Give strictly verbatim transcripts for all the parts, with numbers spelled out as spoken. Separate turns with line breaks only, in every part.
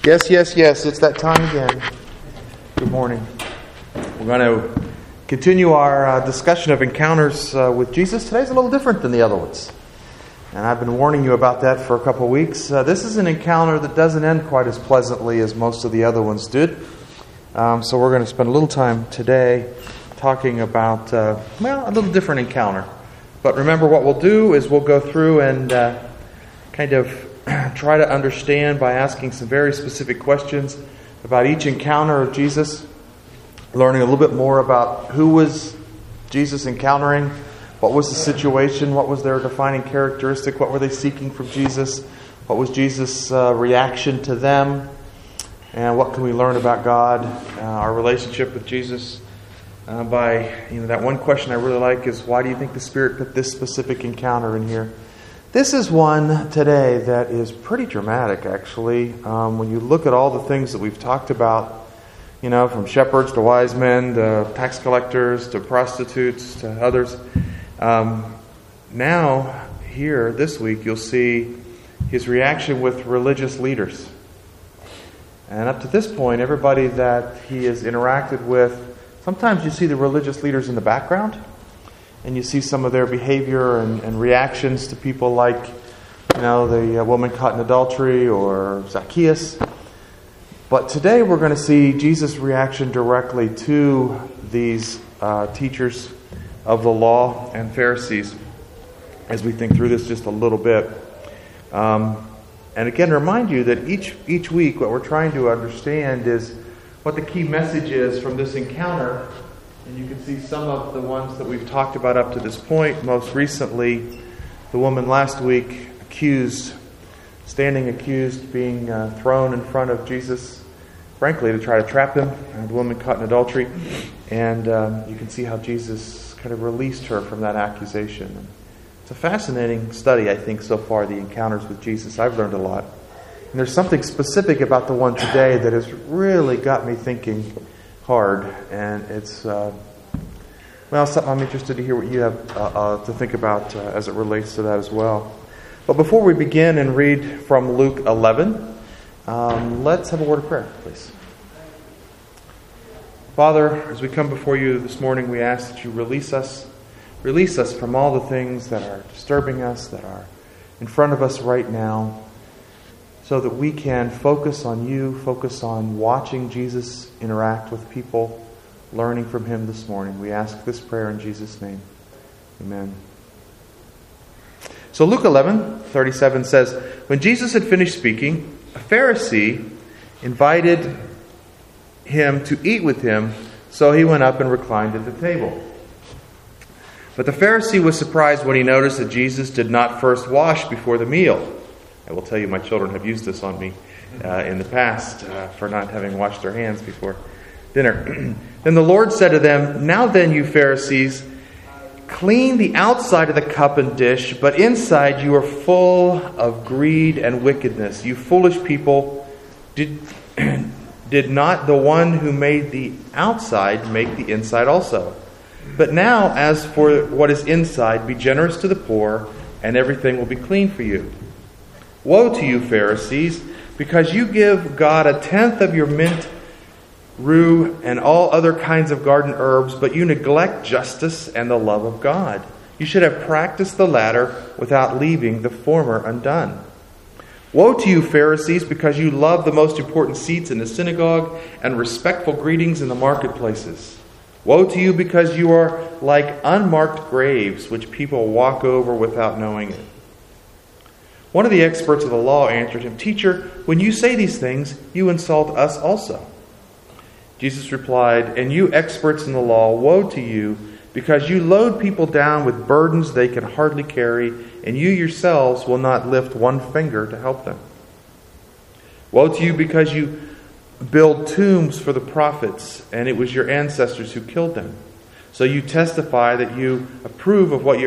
Yes, yes, yes, it's that time again. Good morning. We're going to continue our uh, discussion of encounters uh, with Jesus. Today's a little different than the other ones. And I've been warning you about that for a couple of weeks. Uh, this is an encounter that doesn't end quite as pleasantly as most of the other ones did. Um, so we're going to spend a little time today talking about, uh, well, a little different encounter. But remember, what we'll do is we'll go through and uh, kind of try to understand by asking some very specific questions about each encounter of Jesus, learning a little bit more about who was Jesus encountering, what was the situation, what was their defining characteristic, what were they seeking from Jesus, what was Jesus' uh, reaction to them, and what can we learn about God, uh, our relationship with Jesus. Uh, by, you know, that one question I really like is, why do you think the Spirit put this specific encounter in here? This is one today that is pretty dramatic, actually. Um, when you look at all the things that we've talked about, you know, from shepherds to wise men to tax collectors to prostitutes to others. Um, now, here, this week, you'll see his reaction with religious leaders. And up to this point, everybody that he has interacted with, sometimes you see the religious leaders in the background. And you see some of their behavior and, and reactions to people like, you know, the uh, woman caught in adultery or Zacchaeus. But today we're going to see Jesus' reaction directly to these uh, teachers of the law and Pharisees as we think through this just a little bit. Um, and again, remind you that each each week what we're trying to understand is what the key message is from this encounter. And you can see some of the ones that we've talked about up to this point. Most recently, the woman last week accused, standing accused, being uh, thrown in front of Jesus, frankly, to try to trap him. And the woman caught in adultery. And um, you can see how Jesus kind of released her from that accusation. It's a fascinating study, I think, so far, the encounters with Jesus. I've learned a lot. And there's something specific about the one today that has really got me thinking hard, and it's uh, well, something I'm interested to hear what you have uh, uh, to think about uh, as it relates to that as well. But before we begin and read from Luke eleven, um, let's have a word of prayer, please. Father, as we come before you this morning, we ask that you release us, release us from all the things that are disturbing us, that are in front of us right now, so that we can focus on you, focus on watching Jesus interact with people, learning from him this morning. We ask this prayer in Jesus' name. Amen. So Luke eleven thirty-seven says, when Jesus had finished speaking, a Pharisee invited him to eat with him, so he went up and reclined at the table. But the Pharisee was surprised when he noticed that Jesus did not first wash before the meal. I will tell you, my children have used this on me uh, in the past uh, for not having washed their hands before dinner. Then the Lord said to them, now then, you Pharisees, clean the outside of the cup and dish, but inside you are full of greed and wickedness. You foolish people, did, did not the one who made the outside make the inside also? But now, as for what is inside, be generous to the poor, and everything will be clean for you. Woe to you, Pharisees, because you give God a tenth of your mint, rue, and all other kinds of garden herbs, but you neglect justice and the love of God. You should have practiced the latter without leaving the former undone. Woe to you, Pharisees, because you love the most important seats in the synagogue and respectful greetings in the marketplaces. Woe to you, because you are like unmarked graves, which people walk over without knowing it. One of the experts of the law answered him, Teacher, when you say these things, you insult us also. Jesus replied, and you experts in the law, woe to you, because you load people down with burdens they can hardly carry, and you yourselves will not lift one finger to help them. Woe to you, because you build tombs for the prophets, and it was your ancestors who killed them. So you testify that you approve of what your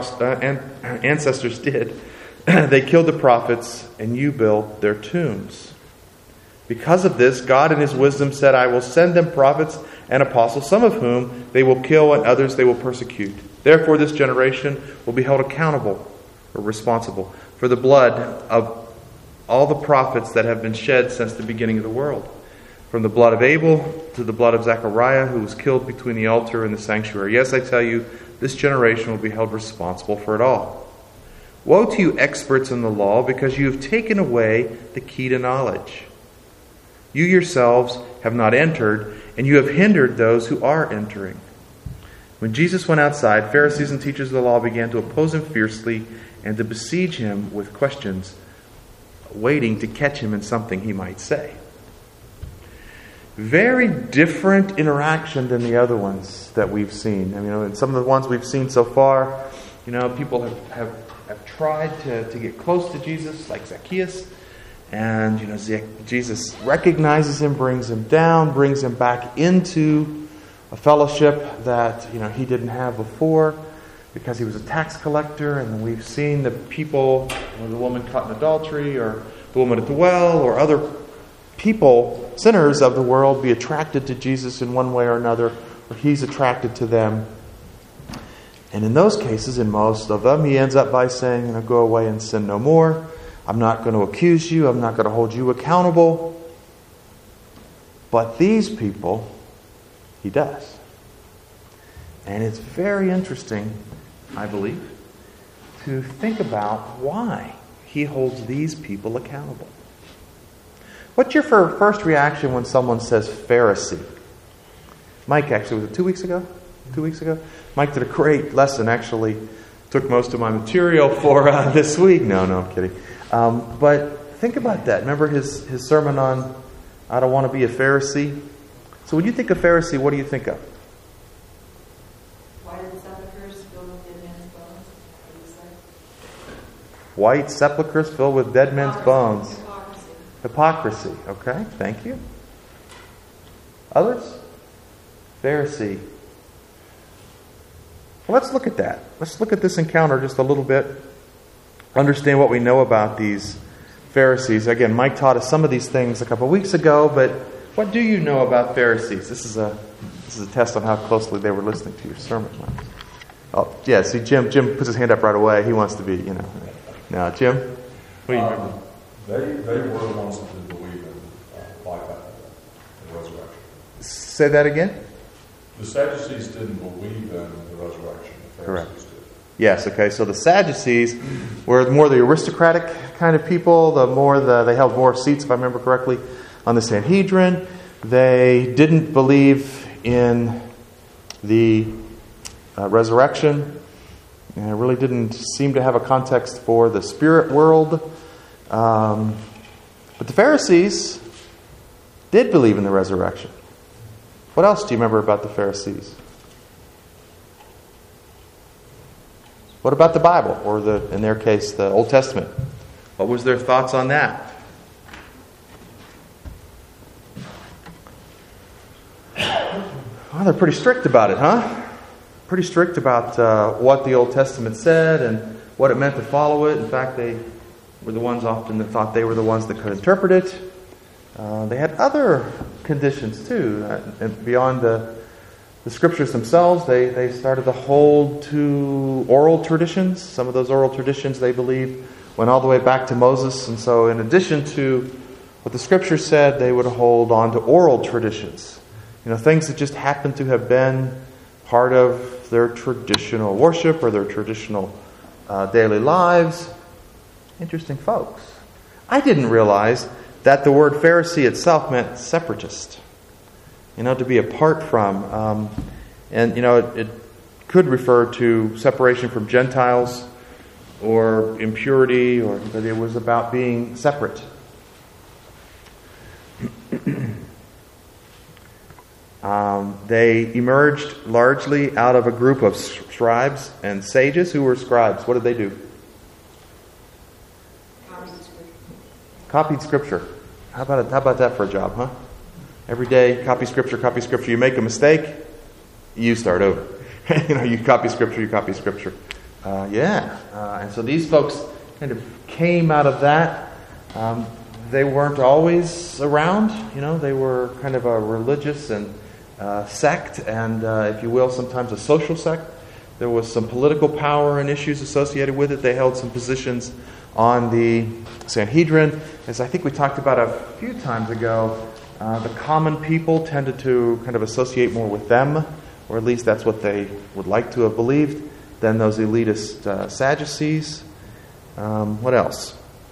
ancestors did. They killed the prophets, and you build their tombs. Because of this, God in his wisdom said, I will send them prophets and apostles, some of whom they will kill and others they will persecute. Therefore this generation will be held accountable or responsible for the blood of all the prophets that have been shed since the beginning of the world, from the blood of Abel to the blood of Zechariah, who was killed between the altar and the sanctuary. Yes, I tell you, this generation will be held responsible for it all. Woe to you, experts in the law, because you have taken away the key to knowledge. You yourselves have not entered, and you have hindered those who are entering." When Jesus went outside, Pharisees and teachers of the law began to oppose him fiercely and to besiege him with questions, waiting to catch him in something he might say. Very different interaction than the other ones that we've seen. I mean, you know, in some of the ones we've seen so far, you know, people have, have, have tried to, to get close to Jesus, like Zacchaeus. And, you know, Jesus recognizes him, brings him down, brings him back into a fellowship that, you know, he didn't have before because he was a tax collector. And we've seen the people, you know, the woman caught in adultery, or the woman at the well, or other people, sinners of the world, be attracted to Jesus in one way or another, or he's attracted to them. And in those cases, in most of them, he ends up by saying, you know, go away and sin no more. I'm not going to accuse you. I'm not going to hold you accountable. But these people, he does. And it's very interesting, I believe, to think about why he holds these people accountable. What's your first reaction when someone says Pharisee? Mike, actually, was it two weeks ago? Two weeks ago? Mike did a great lesson, actually. Took most of my material for uh, this week. No, no, I'm kidding. Um, but think about that. Remember his, his sermon on I don't want to be a Pharisee? So when you think of Pharisee, what do you think of?
White sepulchres filled with dead men's bones.
White sepulchres filled with dead men's bones.
Hypocrisy.
Hypocrisy. Okay, thank you. Others? Pharisee. Well, let's look at that. Let's look at this encounter just a little bit. Understand what we know about these Pharisees. Again, Mike taught us some of these things a couple of weeks ago, but what do you know about Pharisees? This is a this is a test on how closely they were listening to your sermon, Mike. Oh, yeah, see, Jim Jim puts his hand up right away. He wants to be, you know. Now, Jim? What do you
um, they, they were the ones that didn't believe in uh, life after death and resurrection.
Say that again?
The Sadducees didn't believe in the resurrection. The Pharisees
Correct.
did.
Yes, okay, so the Sadducees were more the aristocratic kind of people, the more the they held more seats, if I remember correctly, on the Sanhedrin. They didn't believe in the uh, resurrection. And really didn't seem to have a context for the spirit world. Um, but the Pharisees did believe in the resurrection. What else do you remember about the Pharisees? What about the Bible, or the, in their case, the Old Testament? What was their thoughts on that? Well, they're pretty strict about it, huh? Pretty strict about uh, what the Old Testament said and what it meant to follow it. In fact, they were the ones often that thought they were the ones that could interpret it. Uh, they had other conditions too, uh, and beyond the The scriptures themselves. They, they started to hold to oral traditions. Some of those oral traditions, they believe, went all the way back to Moses. And so in addition to what the scriptures said, they would hold on to oral traditions. You know, things that just happened to have been part of their traditional worship or their traditional uh, daily lives. Interesting folks. I didn't realize that the word Pharisee itself meant separatist. You know, to be apart from. Um, and, you know, it, it could refer to separation from Gentiles or impurity, or that it was about being separate. um, they emerged largely out of a group of scribes and sages. Who were scribes? What did they do?
Copied scripture.
Copied scripture. How about it, how about that for a job, huh? Every day, copy scripture, copy scripture. You make a mistake, you start over. you know, you copy scripture, you copy scripture. Uh, yeah. Uh, and so these folks kind of came out of that. Um, they weren't always around. You know, they were kind of a religious and uh, sect, and uh, if you will, sometimes a social sect. There was some political power and issues associated with it. They held some positions on the Sanhedrin. As I think we talked about a few times ago, uh, the common people tended to kind of associate more with them, or at least that's what they would like to have believed, than those elitist uh, Sadducees. Um, what else?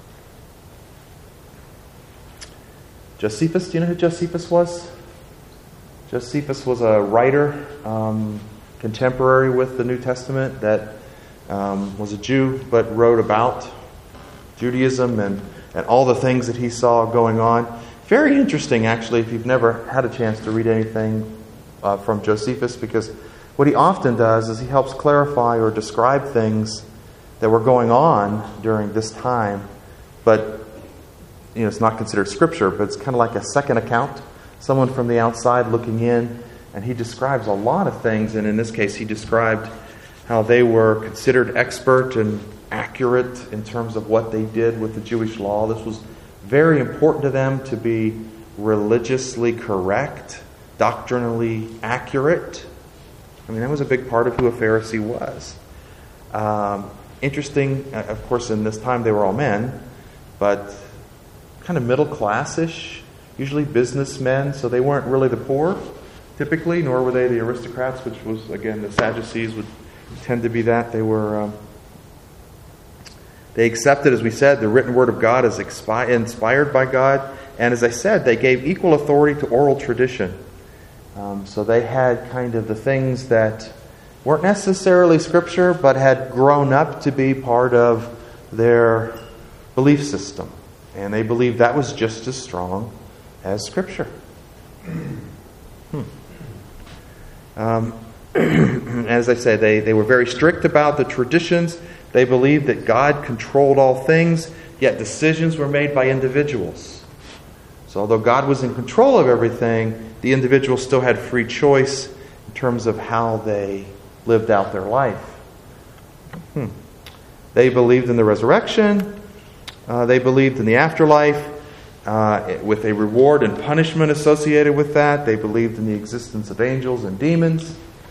Josephus, do you know who Josephus was? Josephus was a writer, um, contemporary with the New Testament, that um, was a Jew, but wrote about Judaism and, and all the things that he saw going on. Very interesting, actually, if you've never had a chance to read anything uh, from Josephus, because what he often does is he helps clarify or describe things that were going on during this time, but you know, it's not considered scripture, but it's kind of like a second account. Someone from the outside looking in, and he describes a lot of things, and in this case he described how they were considered expert and accurate in terms of what they did with the Jewish law. This was very important to them to be religiously correct, doctrinally accurate. I mean, that was a big part of who a Pharisee was. Um, interesting, of course, in this time they were all men, but kind of middle class-ish, usually businessmen, so they weren't really the poor, typically, nor were they the aristocrats, which was, again, the Sadducees would tend to be that. They were, um, they accepted, as we said, the written word of God as expi- inspired by God, and as I said, they gave equal authority to oral tradition. Um, so they had kind of the things that weren't necessarily scripture, but had grown up to be part of their belief system. And they believed that was just as strong as scripture. Hmm. Um, as I say, they, they were very strict about the traditions. They believed that God controlled all things, yet decisions were made by individuals. So although God was in control of everything, the individual still had free choice in terms of how they lived out their life. Hmm. They believed in the resurrection. Uh, they believed in the afterlife uh, with a reward and punishment associated with that. They believed in the existence of angels and demons.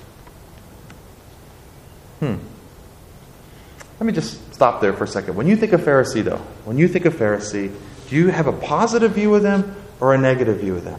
Hmm. Let me just stop there for a second. When you think of Pharisee, though, when you think of Pharisee, do you have a positive view of them or a negative view of them?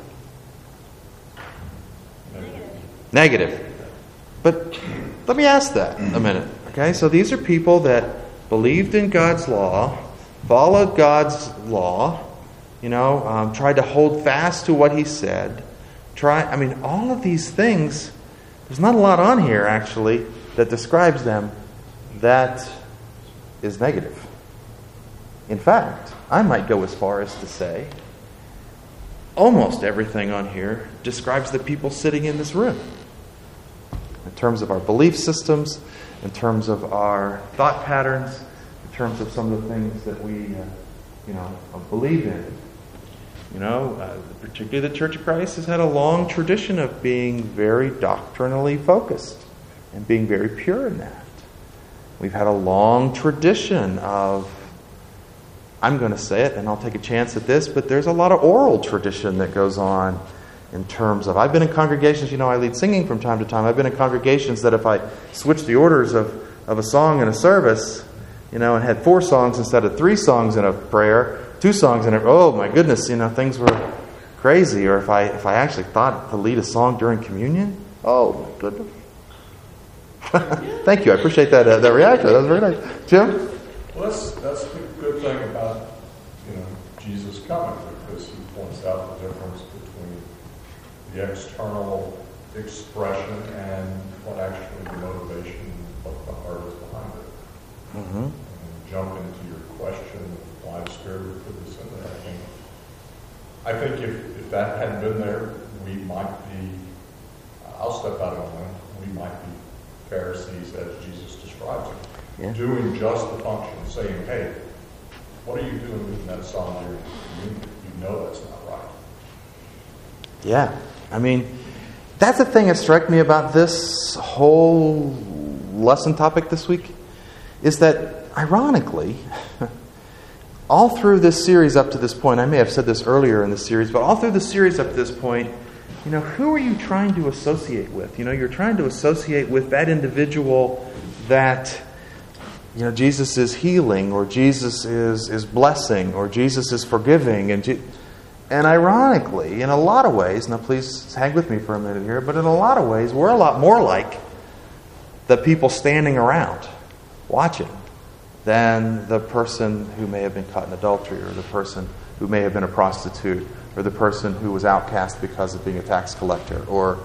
Negative.
Negative. But let me ask that a minute. Okay, so these are people that believed in God's law, followed God's law, you know, um, tried to hold fast to what He said. Try, I mean, all of these things, there's not a lot on here, actually, that describes them that is negative. In fact, I might go as far as to say almost everything on here describes the people sitting in this room. In terms of our belief systems, in terms of our thought patterns, in terms of some of the things that we, uh, you know, believe in. You know, uh, particularly the Church of Christ has had a long tradition of being very doctrinally focused and being very pure in that. We've had a long tradition of, I'm going to say it, and I'll take a chance at this, but there's a lot of oral tradition that goes on in terms of, I've been in congregations, you know, I lead singing from time to time. I've been in congregations that if I switch the orders of, of a song in a service, you know, and had four songs instead of three songs in a prayer, two songs in a, oh my goodness, you know, things were crazy. Or if I if I actually thought to lead a song during communion, oh my goodness. Thank you, I appreciate that uh, that reaction. That was very nice. Jim?
Well, that's, that's the good thing about, you know, Jesus coming, because He points out the difference between the external expression and what actually the motivation, what the heart is behind it.
Mm-hmm.
And jump into your question of why the Spirit would put this in there. I think, I think if, if that hadn't been there, we might be, I'll step out on that, we might be Pharisees as Jesus describes them.
Yeah.
Doing just the function, saying, hey, what are you doing in that song during communion? You know that's not right.
Yeah. I mean, that's the thing that struck me about this whole lesson topic this week, is that, ironically, all through this series up to this point, I may have said this earlier in the series, but all through the series up to this point, you know, who are you trying to associate with? You know, you're trying to associate with that individual that you know, Jesus is healing, or Jesus is, is blessing, or Jesus is forgiving. And, Je- and ironically, in a lot of ways, now please hang with me for a minute here, but in a lot of ways, we're a lot more like the people standing around watching than the person who may have been caught in adultery, or the person who may have been a prostitute, or the person who was outcast because of being a tax collector. Or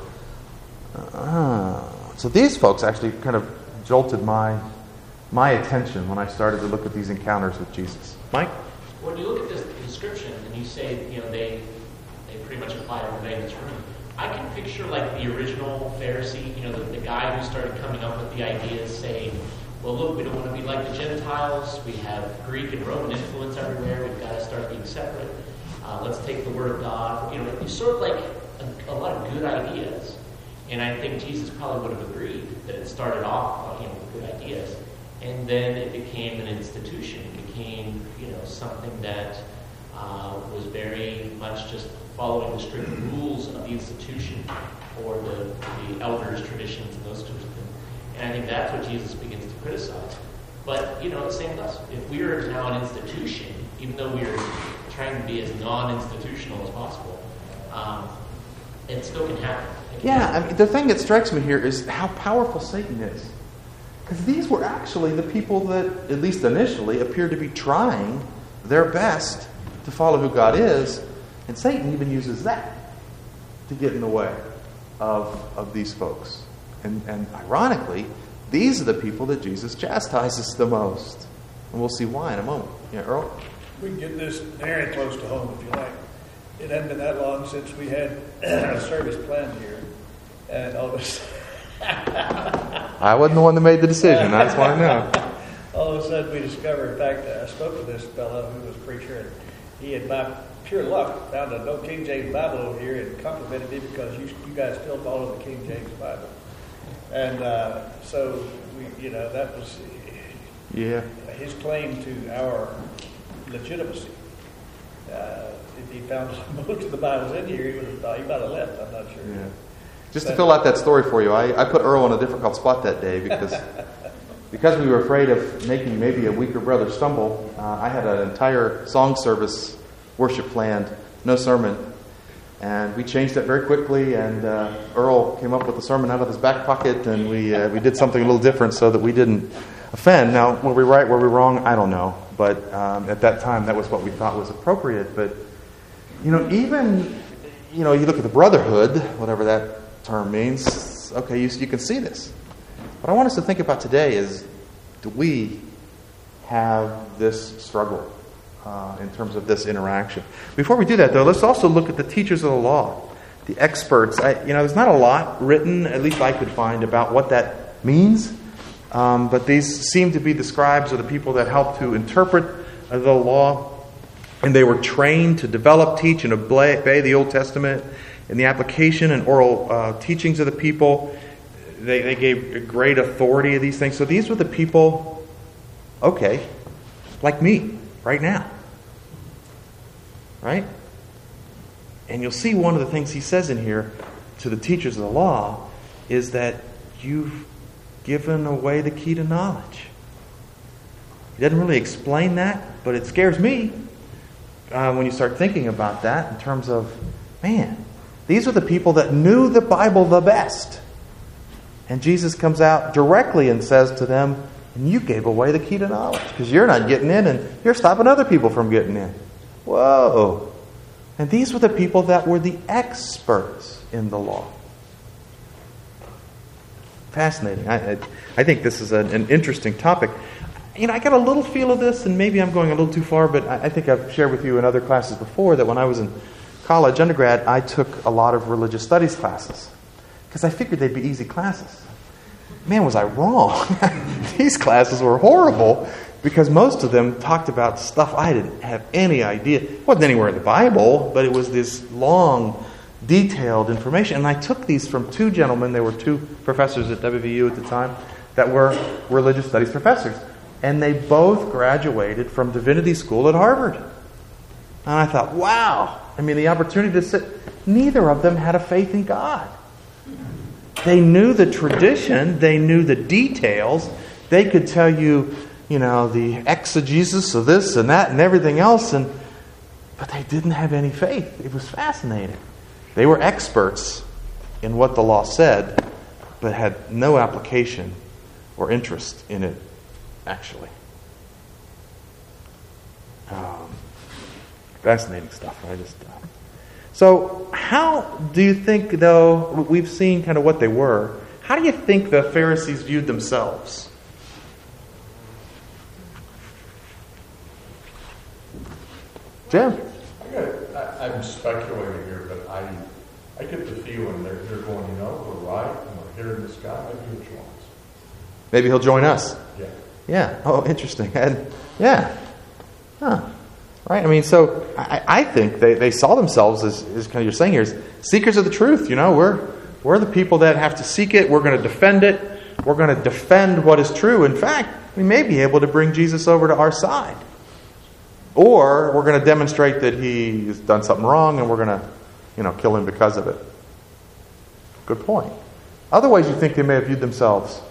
uh, so these folks actually kind of jolted my my attention when I started to look at these encounters with Jesus. Mike?
When you look at this description and you say, you know, they they pretty much apply everybody in this room, I can picture like the original Pharisee, you know, the, the guy who started coming up with the ideas saying, well, look, we don't want to be like the Gentiles. We have Greek and Roman influence everywhere. We've got to start being separate. Uh, let's take the Word of God. You know, it's sort of like a, a lot of good ideas. And I think Jesus probably would have agreed that it started off, you know, with good ideas. And then it became an institution. It became, you know, something that uh, was very much just following the strict rules of the institution or the, the elders' traditions and those sorts of things. And I think that's what Jesus begins to criticize. But, you know, it's the same with us. If we are now an institution, even though we are trying to be as non-institutional as possible, um, it still can happen. It can
Yeah,
happen.
I mean, the thing that strikes me here is how powerful Satan is. Because these were actually the people that, at least initially, appeared to be trying their best to follow who God is. And Satan even uses that to get in the way of, of these folks. And, and ironically, these are the people that Jesus chastises the most. And we'll see why in a moment. Yeah, Earl?
We can get this very close to home, if you like. It hadn't been that long since we had a service planned here. And all of a sudden...
I wasn't the one that made the decision. I just want to know.
all of a sudden we discovered, in fact, I spoke with this fellow who was a preacher, and he had, by pure luck, found a no King James Bible over here and complimented me because you, you guys still follow the King James Bible. And uh, so, we, you know, that was
Yeah.
his claim to our legitimacy. Uh, if he found most of the Bibles in here, he would have thought he might have left. I'm not sure.
Yeah. Just to fill out that story for you, I, I put Earl on a difficult spot that day because because we were afraid of making maybe a weaker brother stumble. Uh, I had an entire song service worship planned, no sermon. And we changed it very quickly, and uh, Earl came up with the sermon out of his back pocket, and we uh, we did something a little different so that we didn't offend. Now, were we right, were we wrong? I don't know. But um, at that time, that was what we thought was appropriate. But, you know, even, you know, you look at the brotherhood, whatever that term means, okay, you, you can see this. What I want us to think about today is, do we have this struggle uh, in terms of this interaction? Before we do that, though, let's also look at the teachers of the law, the experts. I, you know, there's not a lot written, at least I could find, about what that means. Um, but these seem to be the scribes or the people that help to interpret uh, the law. And they were trained to develop, teach, and obey the Old Testament in the application and oral uh, teachings of the people. They, they gave great authority of these things. So these were the people, okay, like me, right now. Right? And you'll see one of the things he says in here to the teachers of the law is that you've given away the key to knowledge. He doesn't really explain that, but it scares me uh, when you start thinking about that in terms of, man, these are the people that knew the Bible the best. And Jesus comes out directly and says to them, and you gave away the key to knowledge because you're not getting in and you're stopping other people from getting in. Whoa. And these were the people that were the experts in the law. Fascinating. I, I, I think this is an, an interesting topic. You know, I got a little feel of this, and maybe I'm going a little too far, but I, I think I've shared with you in other classes before that when I was in college, undergrad, I took a lot of religious studies classes because I figured they'd be easy classes. Man, was I wrong. These classes were horrible because most of them talked about stuff I didn't have any idea. It wasn't anywhere in the Bible, but it was this long, detailed information. And I took these from two gentlemen. They were two professors at W V U at the time that were religious studies professors. And they both graduated from divinity school at Harvard. And I thought, wow. I mean, the opportunity to sit. Neither of them had a faith in God. They knew the tradition. They knew the details. They could tell you you know, the exegesis of this and that and everything else, and but they didn't have any faith. It was fascinating. They were experts in what the law said, but had no application or interest in it, actually. Um, fascinating stuff. I just. Uh, so, how do you think, though, we've seen kind of what they were, how do you think the Pharisees viewed themselves? Jim?
I got, I, I'm speculating here, but I I get the feeling they're, they're going, you know, we're right, and we're hearing this guy, maybe he'll join us.
Maybe he'll join us.
Yeah.
Yeah. Oh, interesting. And yeah. Huh. Right. I mean, so I, I think they, they saw themselves as, as kind of you're saying here, as seekers of the truth. You know, we're we're the people that have to seek it. We're going to defend it. We're going to defend what is true. In fact, we may be able to bring Jesus over to our side. Or we're going to demonstrate that he has done something wrong, and we're going to, you know, kill him because of it. Good point. Other ways you think they may have viewed themselves?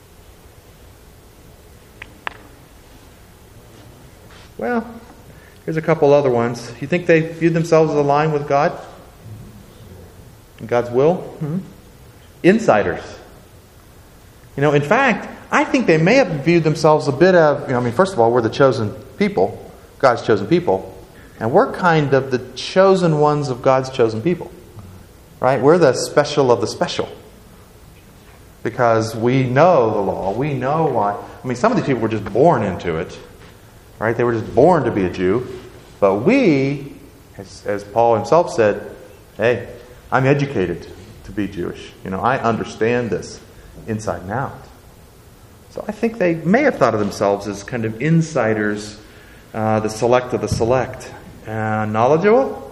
Well, here's a couple other ones. You think they viewed themselves as aligned with God? And God's will? Mm-hmm. Insiders. You know, in fact, I think they may have viewed themselves a bit of, you know, I mean, first of all, we're the chosen people. God's chosen people. And we're kind of the chosen ones of God's chosen people. Right? We're the special of the special. Because we know the law. We know why. I mean, some of these people were just born into it. Right? They were just born to be a Jew. But we, as, as Paul himself said, hey, I'm educated to be Jewish. You know, I understand this inside and out. So I think they may have thought of themselves as kind of insiders, uh, the select of the select. Uh, knowledgeable?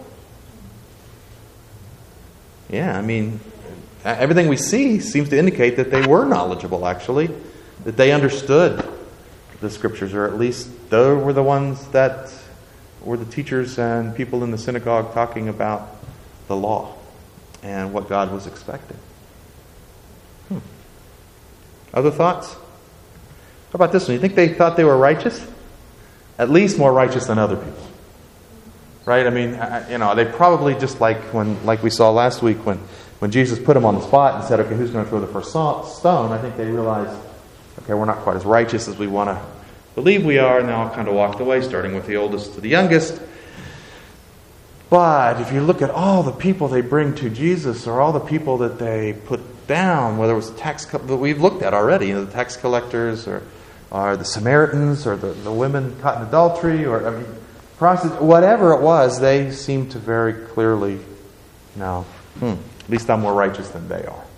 Yeah, I mean, everything we see seems to indicate that they were knowledgeable, actually. That they understood the Scriptures, or at least they were the ones that were the teachers and people in the synagogue talking about the law and what God was expecting. Hmm. Other thoughts? How about this one? You think they thought they were righteous? At least more righteous than other people. Right? I mean, you know, they probably just like when, like we saw last week when, when Jesus put them on the spot and said, okay, who's going to throw the first stone? I think they realized, okay, we're not quite as righteous as we want to believe we are, and they all kind of walked away, starting with the oldest to the youngest. But if you look at all the people they bring to Jesus, or all the people that they put down, whether it was the tax co- that we've looked at already, you know, the tax collectors, or, or the Samaritans, or the, the women caught in adultery, or I mean, prostitutes, whatever it was, they seem to very clearly, you know, hmm, at least I'm more righteous than they are.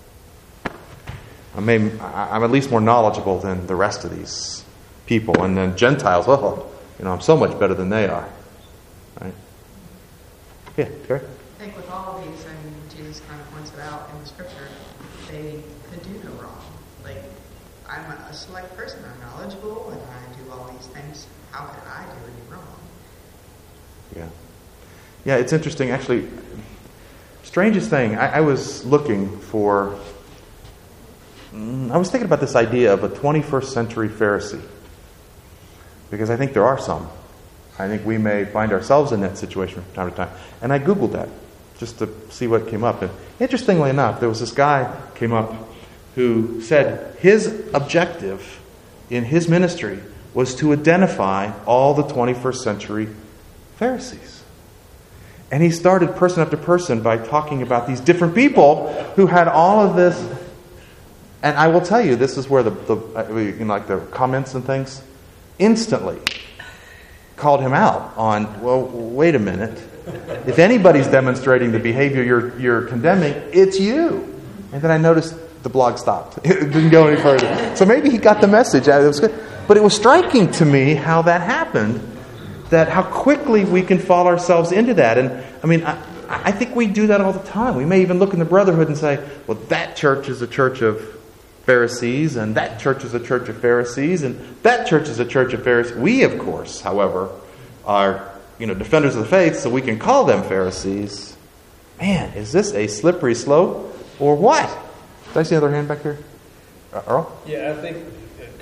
I mean, I'm at least more knowledgeable than the rest of these people. And then Gentiles, oh, you know, I'm so much better than they are. Right? Yeah, Terry?
I think with all of these, I mean, Jesus kind of points it out in the Scripture, they could do no wrong. Like, I'm a select person, I'm knowledgeable, and I do all these things. How could I do any wrong?
Yeah. Yeah, it's interesting. Actually, strangest thing, I, I was looking for, I was thinking about this idea of a twenty-first century Pharisee. Because I think there are some. I think we may find ourselves in that situation from time to time. And I Googled that just to see what came up. And interestingly enough, there was this guy came up who said his objective in his ministry was to identify all the twenty-first century Pharisees. And he started person after person by talking about these different people who had all of this. And I will tell you, this is where the, the you know, like the comments and things instantly called him out on, well, wait a minute. If anybody's demonstrating the behavior you're you're condemning, it's you. And then I noticed the blog stopped. It didn't go any further. So maybe he got the message. It was good. But it was striking to me how that happened, that how quickly we can fall ourselves into that. And I mean, I, I think we do that all the time. We may even look in the brotherhood and say, well, that church is a church of Pharisees, and that church is a church of Pharisees, and that church is a church of Pharisees. We, of course, however, are, you know, defenders of the faith, so we can call them Pharisees. Man, is this a slippery slope or what? Did I see another hand back here? Uh, Earl?
Yeah, I think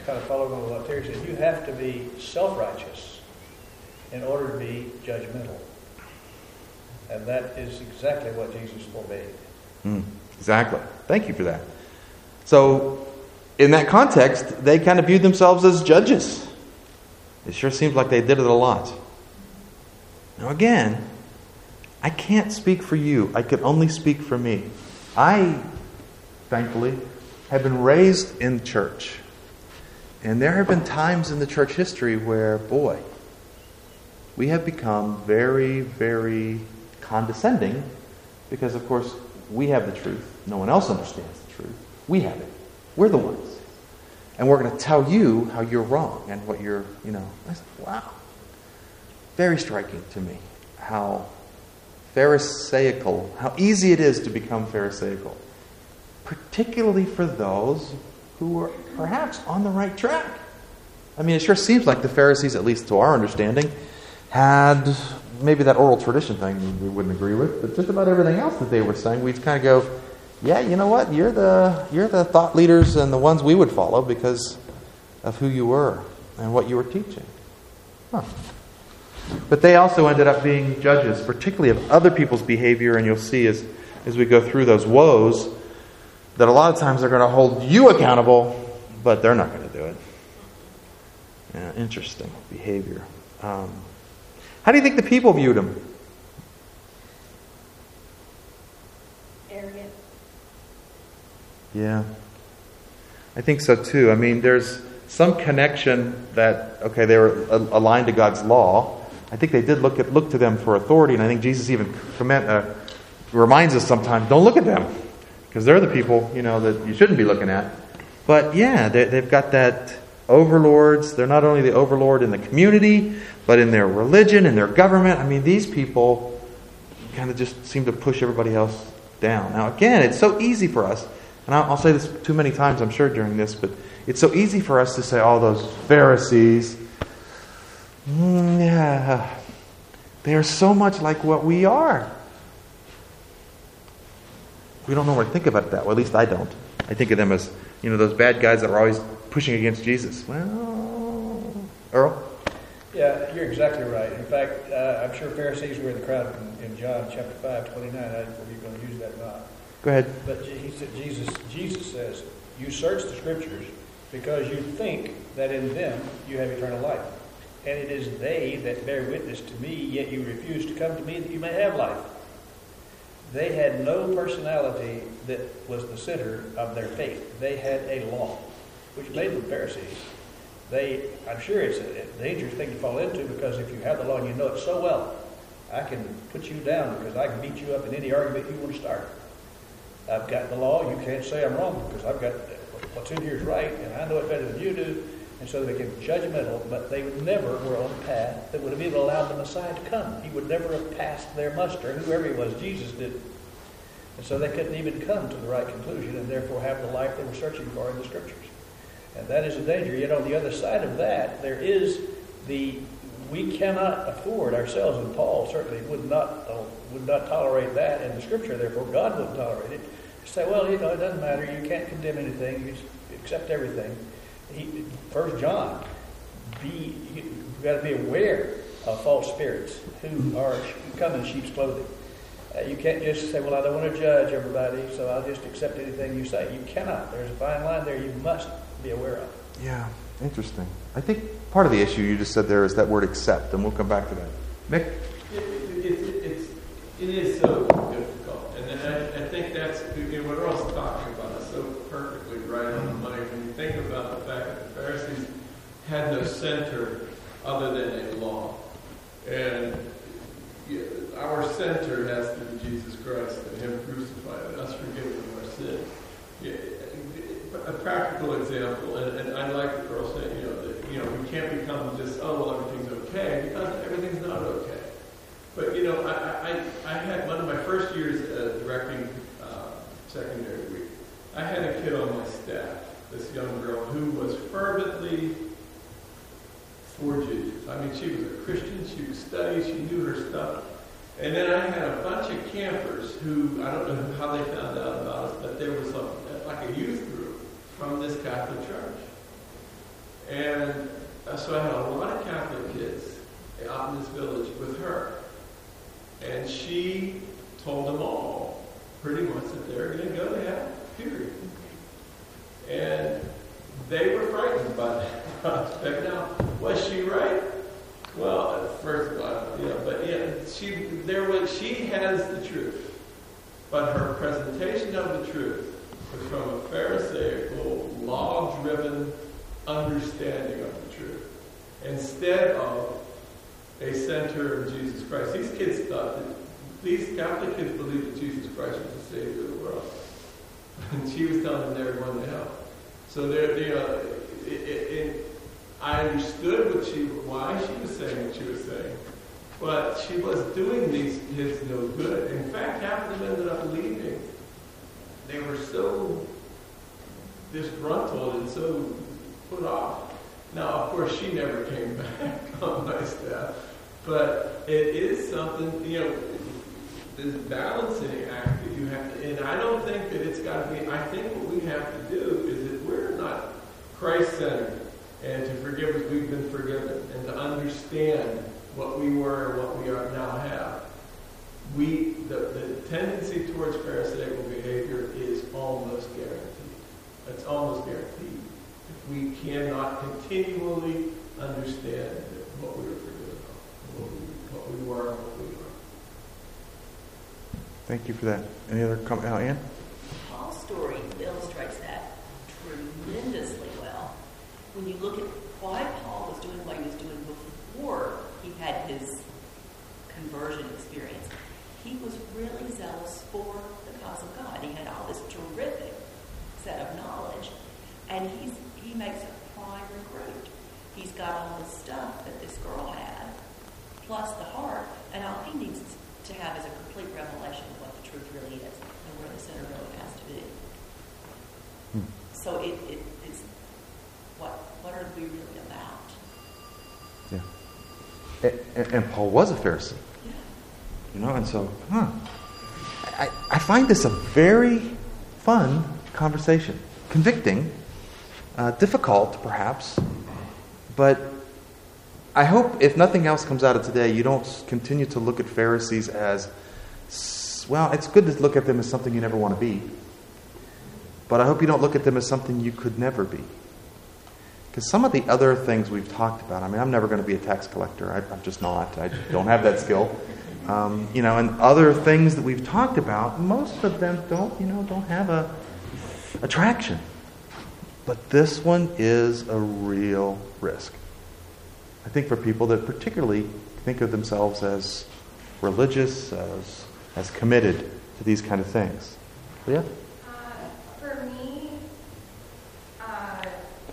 kind of following on what Terry said, you have to be self-righteous in order to be judgmental. And that is exactly what Jesus forbade.
Mm, exactly. Thank you for that. So, in that context, they kind of viewed themselves as judges. It sure seems like they did it a lot. Now again, I can't speak for you. I can only speak for me. I, thankfully, have been raised in church. And there have been times in the church history where, boy, we have become very, very condescending because, of course, we have the truth. No one else understands the truth. We have it. We're the ones. And we're going to tell you how you're wrong and what you're, you know. I said, wow. Very striking to me how Pharisaical, how easy it is to become Pharisaical. Particularly for those who are perhaps on the right track. I mean, it sure seems like the Pharisees, at least to our understanding, had maybe that oral tradition thing we wouldn't agree with, but just about everything else that they were saying, we'd kind of go, yeah, you know what? You're the you're the thought leaders and the ones we would follow because of who you were and what you were teaching. Huh. But they also ended up being judges, particularly of other people's behavior, and you'll see as, as we go through those woes that a lot of times they're going to hold you accountable, but they're not going to do it. Yeah, interesting behavior. Um, how do you think the people viewed him?
Arrogant.
Yeah. I think so too. I mean, there's some connection that, okay, they were aligned to God's law. I think they did look at look to them for authority, and I think Jesus even comment, uh, reminds us sometimes, don't look at them, because they're the people, you know, that you shouldn't be looking at. But yeah, they, they've got that overlords. They're not only the overlord in the community, but in their religion, in their government. I mean, these people kind of just seem to push everybody else down. Now, again, it's so easy for us, and I'll, I'll say this too many times, I'm sure, during this, but it's so easy for us to say, oh, those Pharisees, mm, yeah, they are so much like what we are. We don't normally think about it that way. At least I don't. I think of them as, you know, those bad guys that are always pushing against Jesus. Well, Earl?
Yeah, you're exactly right. In fact, uh, I'm sure Pharisees were in the crowd in, in John chapter five, twenty-nine. I don't know if you're going to use that or not.
Go ahead.
But he said, Jesus, Jesus says, you search the Scriptures because you think that in them you have eternal life. And it is they that bear witness to me, yet you refuse to come to me that you may have life. They had no personality that was the center of their faith. They had a law, which made them Pharisees. They, I'm sure it's a, a dangerous thing to fall into, because if you have the law and you know it so well, I can put you down because I can beat you up in any argument you want to start. I've got the law, you can't say I'm wrong because I've got what's in here is right, and I know it better than you do. And so they became judgmental, but they never were on a path that would have even allowed the Messiah to come. He would never have passed their muster, whoever he was. Jesus did. And so they couldn't even come to the right conclusion and therefore have the life they were searching for in the Scriptures. And that is a danger. Yet on the other side of that, there is the, we cannot afford ourselves, and Paul certainly would not uh, would not tolerate that in the Scripture, therefore God wouldn't tolerate it. Say, well, you know, it doesn't matter. You can't condemn anything. You just accept everything. He, First John, be you've got to be aware of false spirits who are come in sheep's clothing. Uh, you can't just say, well, I don't want to judge everybody, so I'll just accept anything you say. You cannot. There's a fine line there you must be aware of.
Yeah, interesting. I think part of the issue you just said there is that word accept, and we'll come back to that. Nick?
It, it, it, it's, it is so difficult, and then I, I think that's, you know, what Earl's talking about is so perfectly right on the money. When you think about the fact that the Pharisees had no center other than a law, and yeah, our center has to be Jesus Christ and Him crucified and us forgiven of our sin. Yeah, a practical example, and, and I like the girl saying, you know, that, you know, we can't become just, oh, well, everything's okay, because everything's not okay. But, you know, I, I, I had one of my first years uh, directing uh, secondary week. I had a kid on my staff, this young girl, who was fervently for Jesus. I mean, she was a Christian, she would study, she knew her stuff. And then I had a bunch of campers who, I don't know how they found out about us, but there was a, like a youth group from this Catholic church. And uh, so I had a lot of Catholic kids out in this village with her. And she told them all pretty much that they're going to go to heaven, period. And they were frightened by that prospect. Now, was she right? Well, first of all, you know, but yeah, she there was she has the truth, but her presentation of the truth was from a Pharisaical, law-driven understanding of the truth, instead of a center of Jesus Christ. These kids thought that these Catholic kids believed that Jesus Christ was the Savior of the world, and she was telling them they were going to hell. So they're, you know, it, it, it, I understood what she, why she was saying what she was saying, but she was doing these kids no good. In fact, half of them ended up leaving. They were so disgruntled and so put off. Now, of course, she never came back on my staff, but it is something, you know, this balancing act that you have to, and I don't think that it's got to be, I think what we have to do is that we're not Christ-centered, and to forgive as we've been forgiven, and to understand what we were and what we are now have. We, the, the tendency towards Pharisaical behavior is almost guaranteed. It's almost guaranteed. If we cannot continually understand what we were forgiven of, what we, what we were and what we are.
Thank you for that. Any other comment? Oh, Ann?
Paul's story illustrates that tremendously well. When you look at why Paul was doing what he was doing before he had his conversion experience, he was really zealous for the cause of God. He had all this terrific set of knowledge, and he's he makes a prime recruit. He's got all the stuff that this girl had, plus the heart, and all he needs to have is a complete revelation of what the truth really is and where the sinner really has to be.
Hmm.
So it, it it's what what are we really about?
Yeah. And, and Paul was a Pharisee.
Yeah.
You know, and so, huh. I, I find this a very fun conversation. Convicting, uh, difficult perhaps, but I hope if nothing else comes out of today, you don't continue to look at Pharisees as, well, it's good to look at them as something you never want to be, but I hope you don't look at them as something you could never be. Because some of the other things we've talked about, I mean, I'm never going to be a tax collector. I, I'm just not. I don't have that skill. Um, you know, and other things that we've talked about, most of them don't, you know, don't have a attraction. But this one is a real risk. I think for people that particularly think of themselves as religious, as as committed to these kind of things. Leah?
Uh, for me, uh,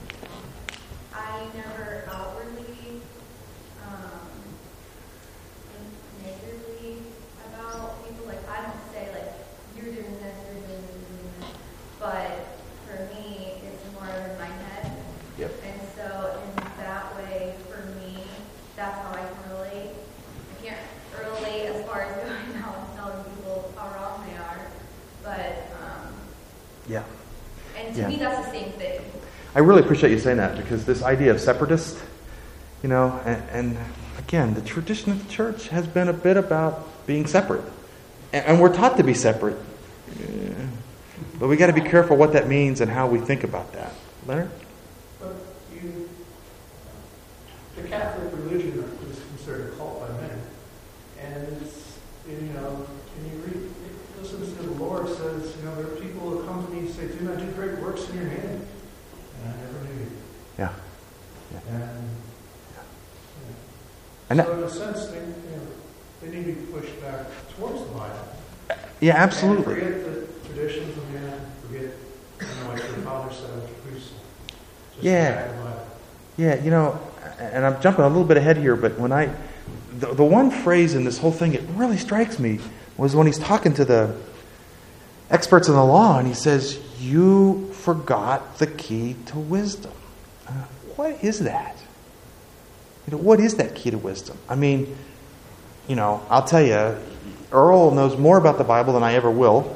I never outwardly um, think negatively about people. Like, I don't say, like, you're doing this, you're doing this, you're doing this. But for me, it's more in my head.
Yep.
And so in that way, for me, that's how I can relate. I can't relate as far as going out and telling people how wrong they are. But, um,
Yeah.
and to
Yeah.
me, that's the same thing.
I really appreciate you saying that, because this idea of separatist, you know, and, and again, the tradition of the church has been a bit about being separate. And, and we're taught to be separate. Yeah. But we got to be careful what that means and how we think about that. Leonard?
But you, the Catholic religion is considered a cult by many. And it's, you know, can you read, listen to the Lord says, you know, there are people who come to me and say, do not do great works in your name. And I never knew you.
Yeah. yeah.
And,
yeah.
yeah.
And
so in a sense, they, you know, they need to be pushed back towards the Bible.
Yeah, absolutely.
And forget the traditions of man, forget, you know, like your father said, priests. Just
Yeah.
back the Bible.
Yeah, you know, and I'm jumping a little bit ahead here, but when I, the, the one phrase in this whole thing, it really strikes me, was when he's talking to the experts in the law, and he says, you forgot the key to wisdom. Uh, what is that? You know, what is that key to wisdom? I mean, you know, I'll tell you, Earl knows more about the Bible than I ever will.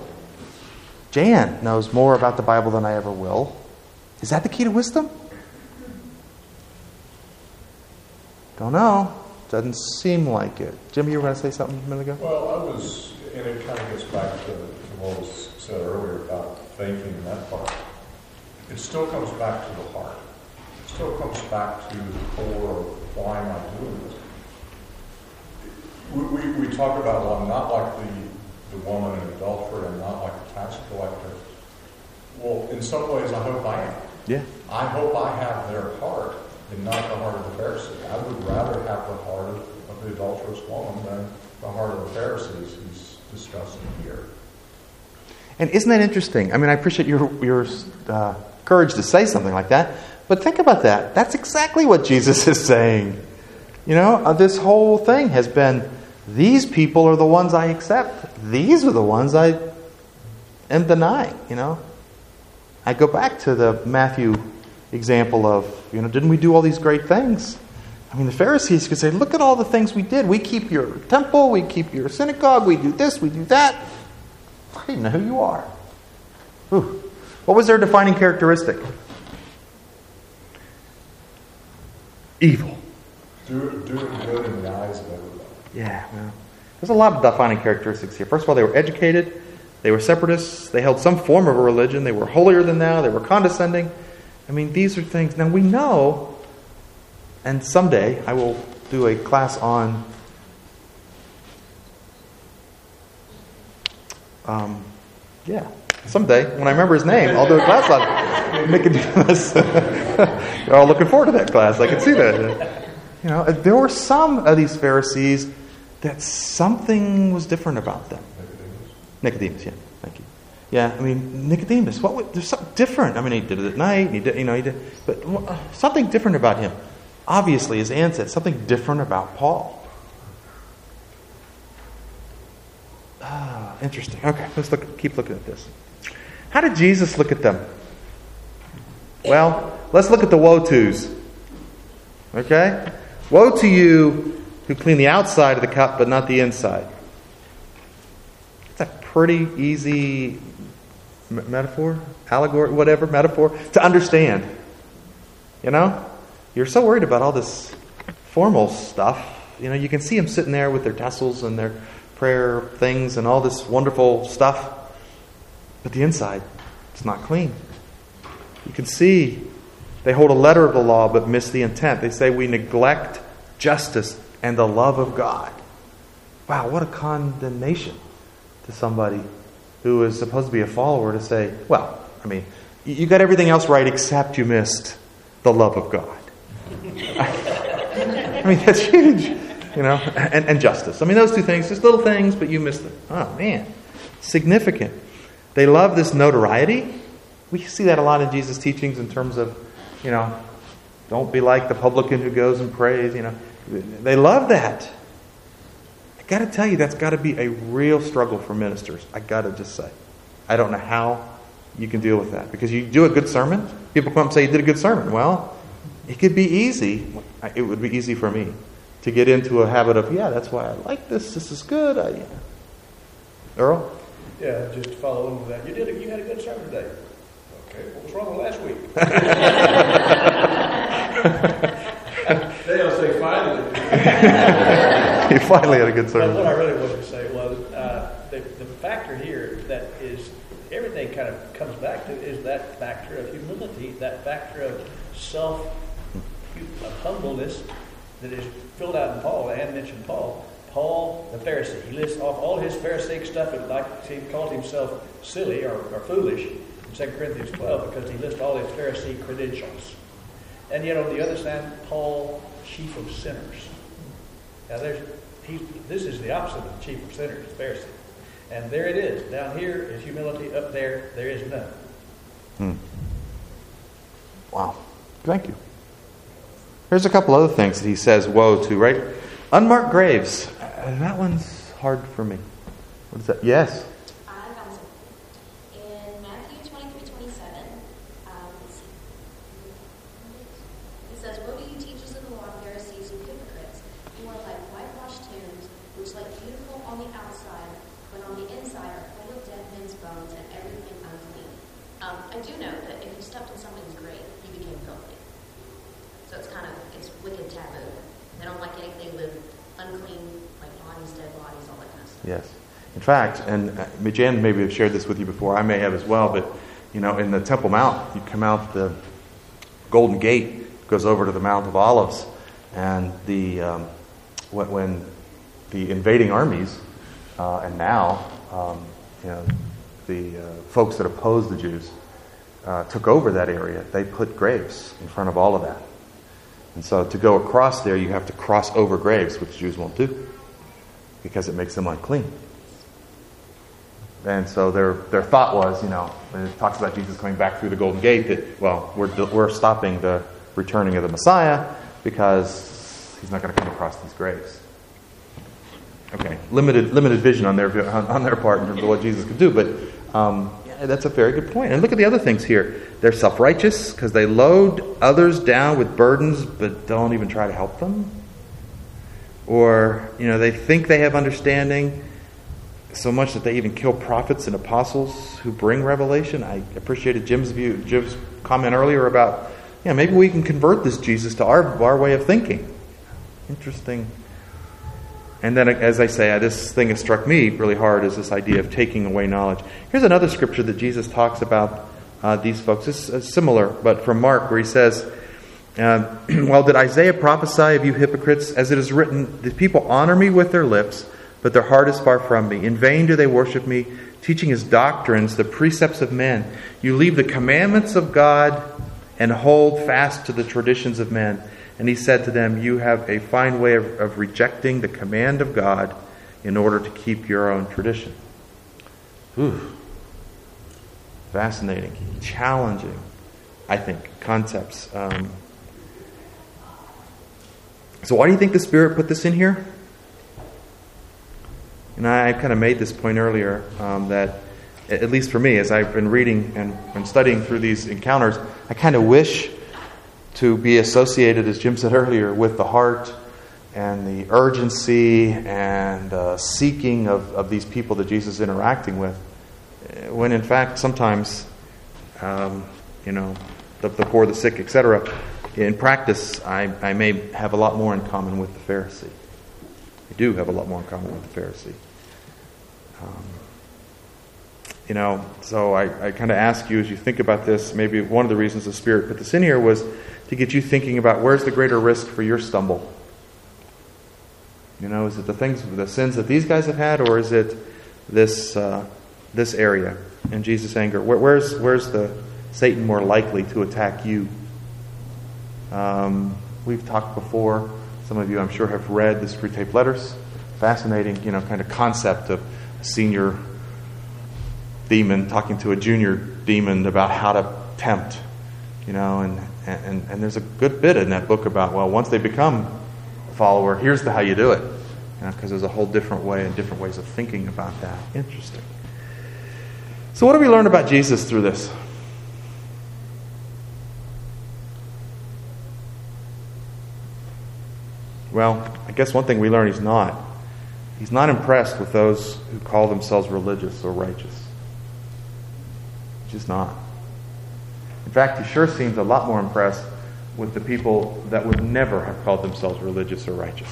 Jan knows more about the Bible than I ever will. Is that the key to wisdom? Don't know. Doesn't seem like it. Jimmy, you were going to say something a minute ago?
Well, I was, and it kind of gets back to, to what was said earlier about thinking in that part. It still comes back to the heart. It still comes back to the core of why am I doing this? We, we, we talk about, well, I'm not like the, the woman in adultery, I'm not like the tax collector. Well, in some ways, I hope I am.
Yeah.
I hope I have their heart and not the heart of the Pharisee. I would rather have the heart of, of the adulterous woman than the heart of the Pharisees who's discussing here.
And isn't that interesting? I mean, I appreciate your, your uh, courage to say something like that. But think about that. That's exactly what Jesus is saying. You know, uh, this whole thing has been, these people are the ones I accept. These are the ones I am denying, you know. I go back to the Matthew example of, you know, didn't we do all these great things? I mean, the Pharisees could say, look at all the things we did. We keep your temple, we keep your synagogue, we do this, we do that. I don't even know who you are. Whew. What was their defining characteristic? Evil.
Do it, do it good in the eyes of everybody.
Yeah, well, there's a lot of defining characteristics here. First of all, they were educated. They were separatists. They held some form of a religion. They were holier than thou. They were condescending. I mean, these are things. Now, we know, and someday I will do a class on um, yeah, someday, when I remember his name, I'll do a class on Nicodemus. You're all looking forward to that class. I can see that. You know, there were some of these Pharisees that something was different about them. Nicodemus, yeah, thank you. Yeah, I mean, Nicodemus, what was, there's something different. I mean, he did it at night, he did, you know, he did, but uh, something different about him. Obviously, as Ann said, something different about Paul. Ah, interesting. Okay, let's look. Keep looking at this. How did Jesus look at them? Well, let's look at the woe-tos. Okay? Woe to you who clean the outside of the cup, but not the inside. It's a pretty easy m- metaphor, allegory, whatever, metaphor, to understand. You know? You're so worried about all this formal stuff. You know, you can see them sitting there with their tassels and their prayer things and all this wonderful stuff. But the inside, it's not clean. You can see they hold a letter of the law but miss the intent. They say we neglect justice and the love of God. Wow, what a condemnation to somebody who is supposed to be a follower to say, well, I mean, you got everything else right except you missed the love of God. I mean, that's huge, you know, and, and justice. I mean, those two things, just little things, but you missed them. Oh, man, significant. They love this notoriety. We see that a lot in Jesus' teachings in terms of, you know, don't be like the publican who goes and prays, you know. They love that. I got to tell you, that's got to be a real struggle for ministers. I got to just say. I don't know how you can deal with that. Because you do a good sermon, people come up and say, you did a good sermon. Well, it could be easy. It would be easy for me to get into a habit of, yeah, that's why I like this. This is good. I, yeah. Earl?
Yeah, just to follow into that. You did a, you had a good sermon today. Okay, what was wrong with last week?
They'll say finally.
You finally had a good sermon.
But what I really wanted to say was uh, the, the factor here that is everything kind of comes back to is that factor of humility, that factor of self of humbleness that is filled out in Paul. Ann mentioned Paul. Paul, the Pharisee. He lists off all his Pharisaic stuff, and like he called himself silly or, or foolish in Second Corinthians twelve because he lists all his Pharisee credentials. And yet on the other side, Paul, chief of sinners. Now there's he. This is the opposite of the chief of sinners, the Pharisee. And there it is. Down here is humility. Up there, there is none.
Hmm. Wow. Thank you. There's a couple other things that he says woe to, right? Unmarked graves. Uh, that one's hard for me. What is that? Yes.
I found something. In Matthew twenty-three twenty-seven, um, let's see. It says, woe to you teachers of the law, Pharisees, and hypocrites. You are like whitewashed tombs, which look beautiful on the outside, but on the inside are full of dead men's bones and everything unclean. Um, I do know that if you stepped on something's grave, you became filthy. So it's kind of, it's wicked taboo. They don't like anything with unclean, like bodies, dead bodies, all that kind of stuff.
Yes. In fact, and Jan maybe have shared this with you before, I may have as well, but, you know, in the Temple Mount, you come out the Golden Gate, goes over to the Mount of Olives, and the um, when the invading armies, uh, and now, um, you know, the uh, folks that opposed the Jews uh, took over that area, they put graves in front of all of that. And so to go across there, you have to cross over graves, which Jews won't do, because it makes them unclean. And so their their thought was, you know, when it talks about Jesus coming back through the Golden Gate, that, well, we're we're stopping the returning of the Messiah because he's not going to come across these graves. Okay, limited limited vision on their on, on their part in terms of what Jesus could do, but um, yeah, that's a very good point. And look at the other things here. They're self-righteous because they load others down with burdens, but don't even try to help them. Or, you know, they think they have understanding so much that they even kill prophets and apostles who bring revelation. I appreciated Jim's view, Jim's comment earlier about, yeah, maybe we can convert this Jesus to our our way of thinking. Interesting. And then, as I say, this thing that struck me really hard is this idea of taking away knowledge. Here's another scripture that Jesus talks about uh, these folks. It's uh, similar, but from Mark, where he says, uh, well, did Isaiah prophesy of you hypocrites? As it is written, the people honor me with their lips, but their heart is far from me. In vain do they worship me, teaching as doctrines the precepts of men. You leave the commandments of God and hold fast to the traditions of men. And he said to them, you have a fine way of, of rejecting the command of God in order to keep your own tradition. Ooh. Fascinating, challenging, I think, concepts. Um, so why do you think the Spirit put this in here? And I kind of made this point earlier, um, that, at least for me, as I've been reading and, and studying through these encounters, I kind of wish to be associated, as Jim said earlier, with the heart and the urgency and uh, seeking of, of these people that Jesus is interacting with. When in fact, sometimes, um, you know, the, the poor, the sick, et cetera, in practice, I, I may have a lot more in common with the Pharisee. I do have a lot more in common with the Pharisee. Um, you know, so I, I kind of ask you, as you think about this, maybe one of the reasons the Spirit put this in here was to get you thinking about where's the greater risk for your stumble. You know, is it the things, the sins that these guys have had, or is it this uh, this area in Jesus' anger? Where, where's where's the Satan more likely to attack you? Um, we've talked before. Some of you, I'm sure, have read the Screwtape Letters. Fascinating, you know, kind of concept of a senior demon talking to a junior demon about how to tempt, you know, and, and, and there's a good bit in that book about, well, once they become a follower, here's the how you do it, you know, because there's a whole different way and different ways of thinking about that. Interesting. So what do we learn about Jesus through this? Well, I guess one thing we learn, he's not. He's not impressed with those who call themselves religious or righteous. Just not. In fact, he sure seems a lot more impressed with the people that would never have called themselves religious or righteous,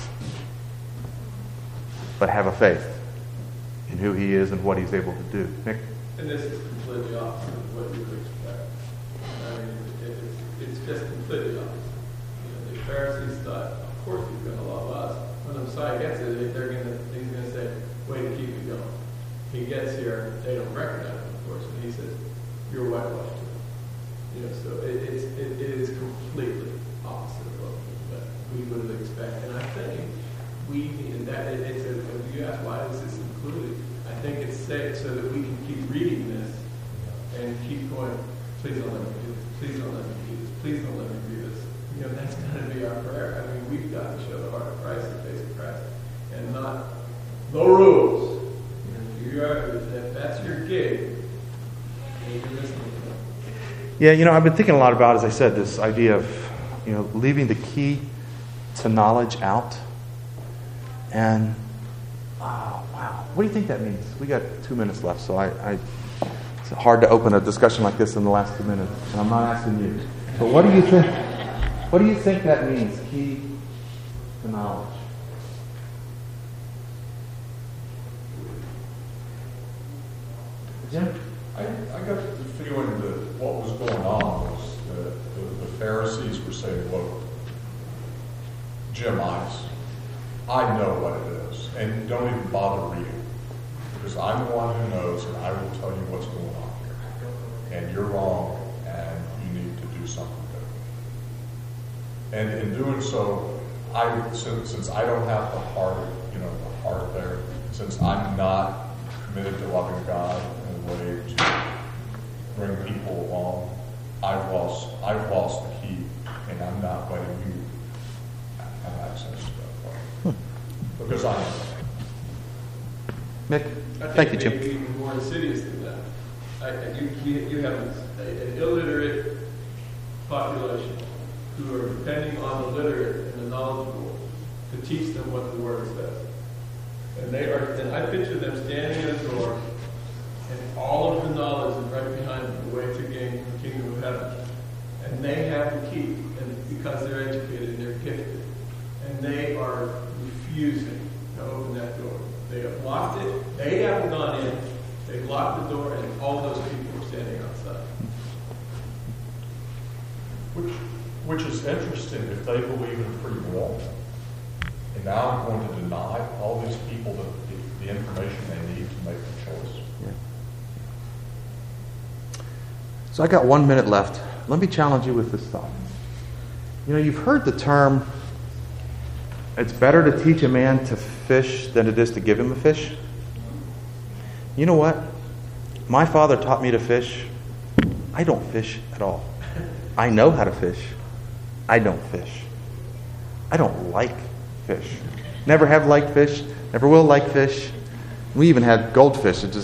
but have a faith in who he is and what he's able to do. Nick?
And this is completely opposite of what you would expect. I mean, it, it's, it's just completely opposite. You know, the Pharisees thought, of course he's going to love us. When the Messiah gets it, they're going to, he's going to say, way to keep it going. He gets here, they don't recognize him, of course, and he says, you're whitewashed. You know, so it, it's, it, it is completely opposite of what we would expect. And I think we need that. It, it's a, if you ask why is this included, I think it's safe so that we can keep reading this and keep going, please don't let me do this. Please don't let me do this. Please don't let me do this. You know, that's got to be our prayer. I mean, we've got to show the heart of Christ, the face of Christ, and not the rules. If, you are, if that's your gig, you're listening to them.
Yeah, you know, I've been thinking a lot about, as I said, this idea of, you know, leaving the key to knowledge out. And, oh, wow. What do you think that means? We got two minutes left, so I, I it's hard to open a discussion like this in the last two minutes. And I'm not asking you. But what do you think? What do you think that means? Key to knowledge. Jim?
I, I got the feeling that what was going on was that the, the Pharisees were saying, look, Jim Ice, I know what it is, and don't even bother reading, because I'm the one who knows, and I will tell you what's going on here. And you're wrong, and you need to do something different. And in doing so, I since, since I don't have the heart, you know, the heart there, since I'm not committed to loving God in a way to bring people along, I've lost I've lost the key, and I'm not letting you have access to that part. Hmm. Because I
Mick?
I think
Thank you, Jim.
maybe even more insidious than that. I, you, you, you have a, an illiterate population who are depending on the literate and the knowledgeable to teach them what the Word says. And they are, and I picture them standing at a door, and all of the knowledge is right behind them, the way to gain the kingdom of heaven. And they have the key, and because they're educated and they're gifted, and they are refusing to open that door. They have locked it. They haven't gone in. They've locked the door, and all those people are standing outside.
Which, which is interesting if they believe in free will. And now I'm going to deny all these people the, the, the information they need to make the choice.
Yeah. So I got one minute left. Let me challenge you with this thought. You know, you've heard the term, it's better to teach a man to fish than it is to give him a fish. You know what? My father taught me to fish. I don't fish at all. I know how to fish. I don't fish. I don't like fish. Never have liked fish. Never will like fish. We even had goldfish. It just,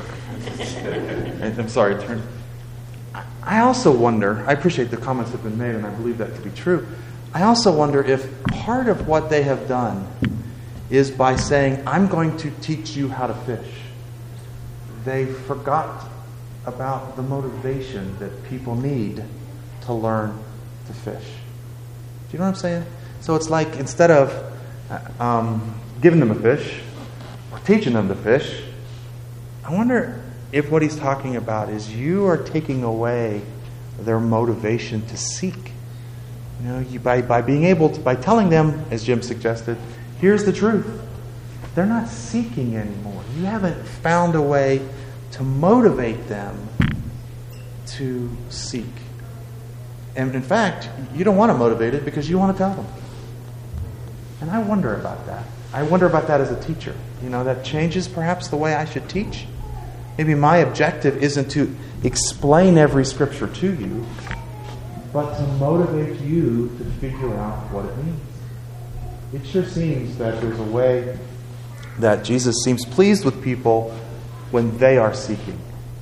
I'm sorry. Turn. I also wonder, I appreciate the comments that have been made, and I believe that to be true. I also wonder if part of what they have done is by saying, I'm going to teach you how to fish. They forgot about the motivation that people need to learn to fish. Do you know what I'm saying? So it's like instead of um, giving them a fish or teaching them to fish, I wonder if what he's talking about is you are taking away their motivation to seek. You know, you by, by being able to, by telling them, as Jim suggested, here's the truth. They're not seeking anymore. You haven't found a way to motivate them to seek. And in fact, you don't want to motivate it because you want to tell them. And I wonder about that. I wonder about that as a teacher. You know, that changes perhaps the way I should teach. Maybe my objective isn't to explain every scripture to you, but to motivate you to figure out what it means. It sure seems that there's a way that Jesus seems pleased with people when they are seeking.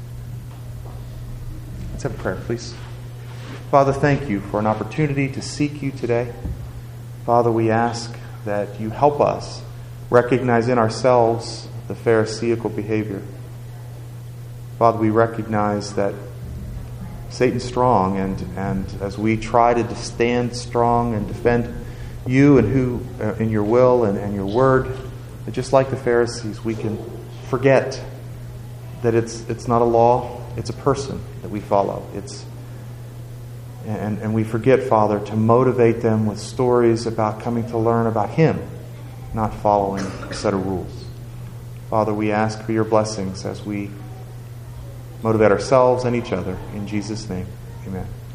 Let's have a prayer, please. Father, thank you for an opportunity to seek you today. Father, we ask that you help us recognize in ourselves the Pharisaical behavior. Father, we recognize that Satan's strong, and, and as we try to stand strong and defend you and who uh, in your will and, and your word, that just like the Pharisees, we can forget that it's it's not a law, it's a person that we follow. It's and, and we forget, Father, to motivate them with stories about coming to learn about Him, not following a set of rules. Father, we ask for your blessings as we motivate ourselves and each other. In Jesus' name, amen.